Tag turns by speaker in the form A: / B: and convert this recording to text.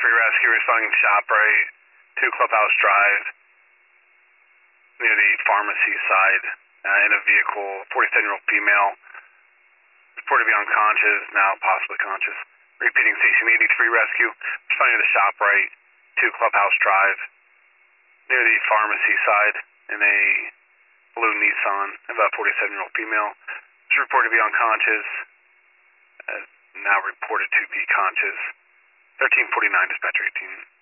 A: Rescue responding to ShopRite, 2 Clubhouse Drive, near the pharmacy side, in a vehicle, 47-year-old female, reported to be unconscious, now possibly conscious. Repeating, Station 83 Rescue, responding to ShopRite, 2 Clubhouse Drive, near the pharmacy side, in a blue Nissan, about 47-year-old female. She's reported to be unconscious, now reported to be conscious. 1349, dispatcher 18.